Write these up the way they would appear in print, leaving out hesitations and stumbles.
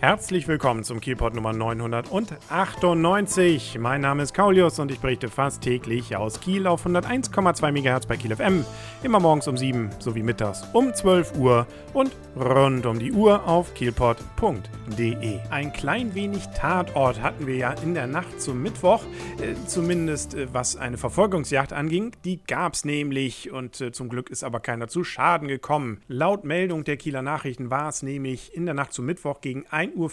Herzlich willkommen zum Kielpot Nummer 998. Mein Name ist Kaulius und ich berichte fast täglich aus Kiel auf 101,2 MHz bei Kiel FM. Immer morgens um 7 sowie mittags um 12 Uhr und rund um die Uhr auf kielpot.de. Ein klein wenig Tatort hatten wir ja in der Nacht zum Mittwoch, zumindest was eine Verfolgungsjagd anging. Die gab's nämlich und zum Glück ist aber keiner zu Schaden gekommen. Laut Meldung der Kieler Nachrichten war es nämlich in der Nacht zum Mittwoch gegen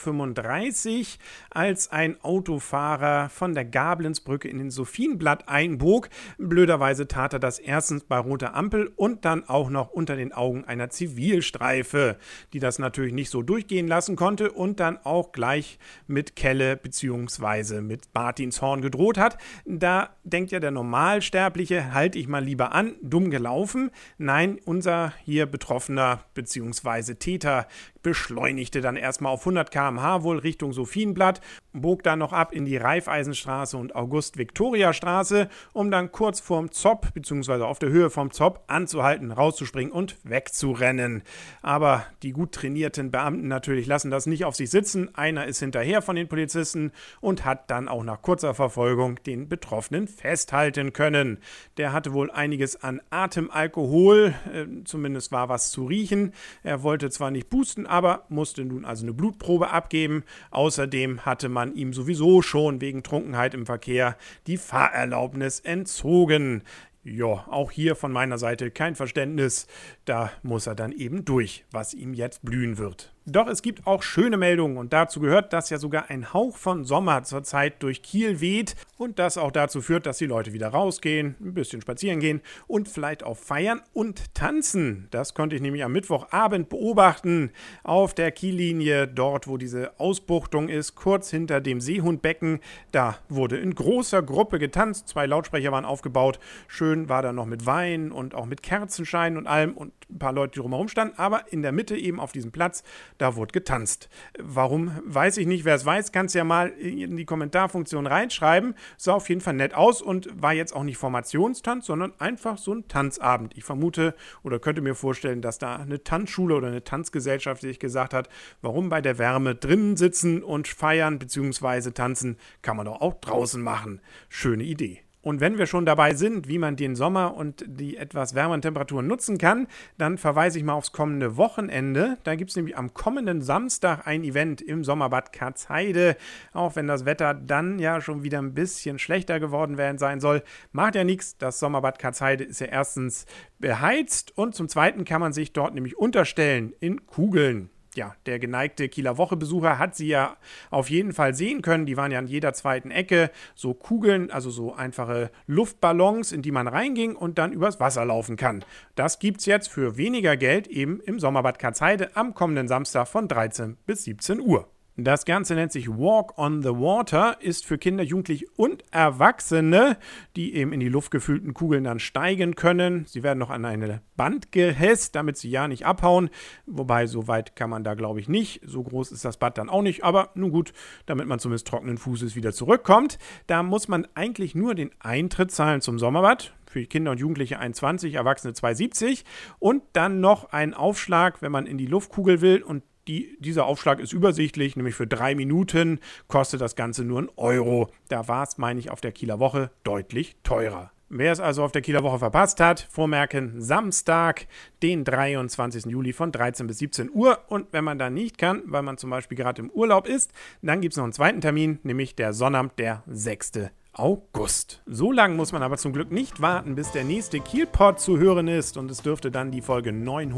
1:35 Uhr, als ein Autofahrer von der Gablenzbrücke in den Sophienblatt einbog. Blöderweise tat er das erstens bei roter Ampel und dann auch noch unter den Augen einer Zivilstreife, die das natürlich nicht so durchgehen lassen konnte und dann auch gleich mit Kelle bzw. mit Martinshorn gedroht hat. Da denkt ja der Normalsterbliche, halte ich mal lieber an, dumm gelaufen. Nein, unser hier Betroffener bzw. Täter beschleunigte dann erstmal auf 100 km/h wohl Richtung Sophienblatt, bog dann noch ab in die Raiffeisenstraße und August-Viktoria-Straße, um dann kurz vorm Zopp bzw. auf der Höhe vom Zopp anzuhalten, rauszuspringen und wegzurennen. Aber die gut trainierten Beamten natürlich lassen das nicht auf sich sitzen. Einer ist hinterher von den Polizisten und hat dann auch nach kurzer Verfolgung den Betroffenen festhalten können. Der hatte wohl einiges an Atemalkohol, zumindest war was zu riechen. Er wollte zwar nicht pusten, aber musste nun also eine Blutprobe abgeben. Außerdem hatte man ihm sowieso schon wegen Trunkenheit im Verkehr die Fahrerlaubnis entzogen. Ja, auch hier von meiner Seite kein Verständnis. Da muss er dann eben durch, was ihm jetzt blühen wird. Doch es gibt auch schöne Meldungen und dazu gehört, dass ja sogar ein Hauch von Sommer zurzeit durch Kiel weht und das auch dazu führt, dass die Leute wieder rausgehen, ein bisschen spazieren gehen und vielleicht auch feiern und tanzen. Das konnte ich nämlich am Mittwochabend beobachten auf der Kiellinie, dort wo diese Ausbuchtung ist, kurz hinter dem Seehundbecken. Da wurde in großer Gruppe getanzt, 2 Lautsprecher waren aufgebaut, schön war da noch mit Wein und auch mit Kerzenschein und allem und ein paar Leute, die drumherum standen, aber in der Mitte eben auf diesem Platz, da wurde getanzt. Warum, weiß ich nicht. Wer es weiß, kann es ja mal in die Kommentarfunktion reinschreiben. Sah auf jeden Fall nett aus und war jetzt auch nicht Formationstanz, sondern einfach so ein Tanzabend. Ich vermute oder könnte mir vorstellen, dass da eine Tanzschule oder eine Tanzgesellschaft sich gesagt hat, warum bei der Wärme drinnen sitzen und feiern bzw. tanzen, kann man doch auch draußen machen. Schöne Idee. Und wenn wir schon dabei sind, wie man den Sommer und die etwas wärmeren Temperaturen nutzen kann, dann verweise ich mal aufs kommende Wochenende. Da gibt es nämlich am kommenden Samstag ein Event im Sommerbad Katzheide. Auch wenn das Wetter dann ja schon wieder ein bisschen schlechter geworden sein soll, macht ja nichts. Das Sommerbad Katzheide ist ja erstens beheizt und zum Zweiten kann man sich dort nämlich unterstellen in Kugeln. Ja, der geneigte Kieler Woche-Besucher hat sie ja auf jeden Fall sehen können. Die waren ja an jeder zweiten Ecke so Kugeln, also so einfache Luftballons, in die man reinging und dann übers Wasser laufen kann. Das gibt's jetzt für weniger Geld eben im Sommerbad Katzheide am kommenden Samstag von 13 bis 17 Uhr. Das Ganze nennt sich Walk on the Water, ist für Kinder, Jugendliche und Erwachsene, die eben in die Luft gefüllten Kugeln dann steigen können. Sie werden noch an eine Band gehässt, damit sie ja nicht abhauen. Wobei, so weit kann man da, glaube ich, nicht. So groß ist das Bad dann auch nicht. Aber nun gut, damit man zumindest trockenen Fußes wieder zurückkommt. Da muss man eigentlich nur den Eintritt zahlen zum Sommerbad. Für Kinder und Jugendliche 1,20, Erwachsene 2,70. Und dann noch einen Aufschlag, wenn man in die Luftkugel will. Und dieser Aufschlag ist übersichtlich, nämlich für 3 Minuten kostet das Ganze nur 1 Euro. Da war es, meine ich, auf der Kieler Woche deutlich teurer. Wer es also auf der Kieler Woche verpasst hat, vormerken, Samstag, den 23. Juli von 13 bis 17 Uhr. Und wenn man da nicht kann, weil man zum Beispiel gerade im Urlaub ist, dann gibt es noch einen zweiten Termin, nämlich der Sonnabend, der 6. August. So lange muss man aber zum Glück nicht warten, bis der nächste Kielpot zu hören ist und es dürfte dann die Folge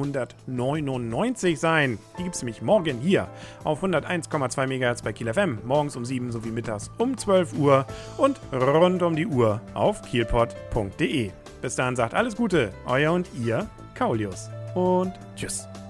999 sein. Die gibt es nämlich morgen hier auf 101,2 MHz bei Kiel FM, morgens um 7 sowie mittags um 12 Uhr und rund um die Uhr auf kielpot.de. Bis dahin sagt alles Gute, euer und ihr Kaulius und tschüss.